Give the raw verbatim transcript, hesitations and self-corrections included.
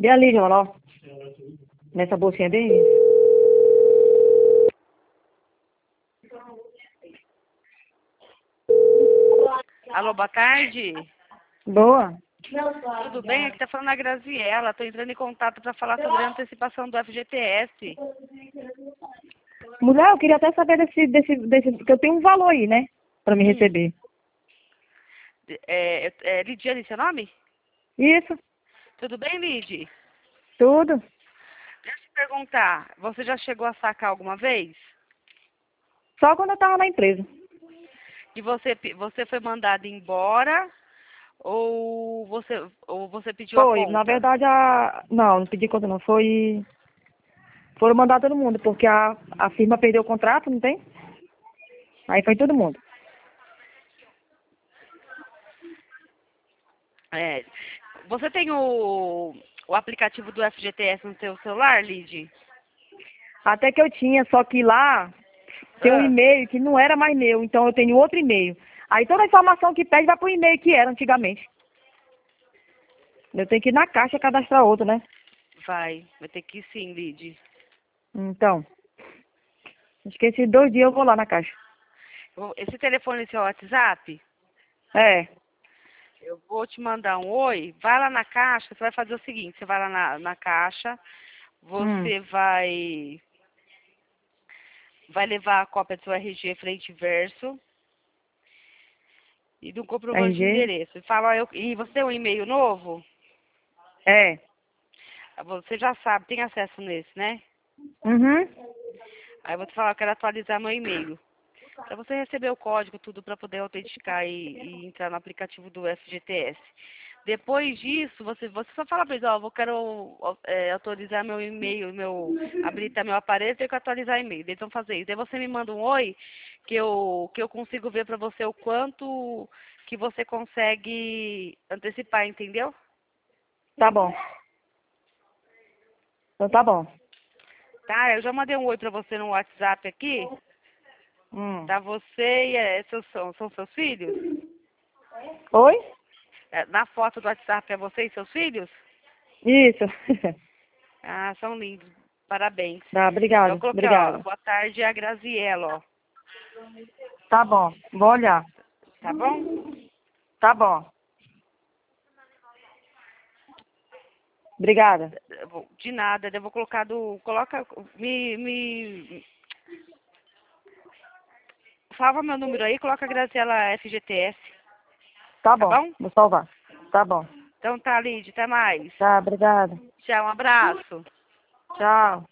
Dê ali, João, ó. Nessa bolsinha bem. Alô, boa tarde. Boa. Tudo bem? Aqui tá falando a Graziella. Tô entrando em contato para falar sobre a antecipação do F G T S. Mulher, eu queria até saber desse, desse, desse, que eu tenho um valor aí, né? Pra me Hum. receber. É, é, é Lidiane, seu nome? Isso, Tudo bem, Lid? tudo. Deixa eu te perguntar, você já chegou a sacar alguma vez? Só quando eu tava na empresa. E você, pe- você foi mandado embora ou você, ou você pediu a Foi, na conta? verdade, a... Não, não pedi conta não, foi... Foram mandar todo mundo, porque a, a firma perdeu o contrato, não tem? Aí foi todo mundo. É, você tem o, o aplicativo do F G T S no seu celular, Lid? Até que eu tinha, só que lá tem um Ah, e-mail que não era mais meu, então eu tenho outro e-mail. Aí toda a informação que pede vai pro e-mail que era antigamente. Eu tenho que ir na caixa cadastrar outro, né? vai, vai ter que ir sim, Lid. Então, esqueci dois dias eu vou lá na caixa. Eu- Esse telefone é seu WhatsApp? É. Eu vou te mandar um oi. Vai lá na caixa, você vai fazer o seguinte, você vai lá na, na caixa, Hum. você vai, vai levar a cópia do seu R G frente e verso e do comprovante de R G? endereço. E fala, ó, eu, e você tem um e-mail novo? É. Você já sabe, tem acesso nesse, né? Uhum. Aí eu vou te falar, eu quero atualizar meu e-mail. Para você receber o código, tudo para poder autenticar e, e entrar no aplicativo do F G T S. Depois disso, você, você só fala para eles, ó, eu quero é, atualizar meu e-mail, meu, habilitar meu aparelho, tenho que atualizar e-mail. Eles vão fazer isso. Daí você me manda um oi, que eu, que eu consigo ver para você o quanto que você consegue antecipar, entendeu? Tá bom. Então tá bom. Tá, eu já mandei um oi para você no WhatsApp aqui. Hum. Tá, você e é, seus, são, são seus filhos? Oi? É, na foto do WhatsApp é você e seus filhos? Isso. Ah, são lindos. Parabéns. Tá, Eu obrigado, coloquei, ó, obrigada. boa tarde, a Graziella, ó. Tá bom, vou olhar. Tá bom? Tá bom. Obrigada. Eu vou- De nada, eu vou colocar do. Coloca. Me. me salva meu número aí, coloca a Graziella F G T S. Tá Tá bom, bom? vou salvar. Tá bom. Então tá, Lid, até mais. Tá, obrigada. Tchau, um abraço. Tchau.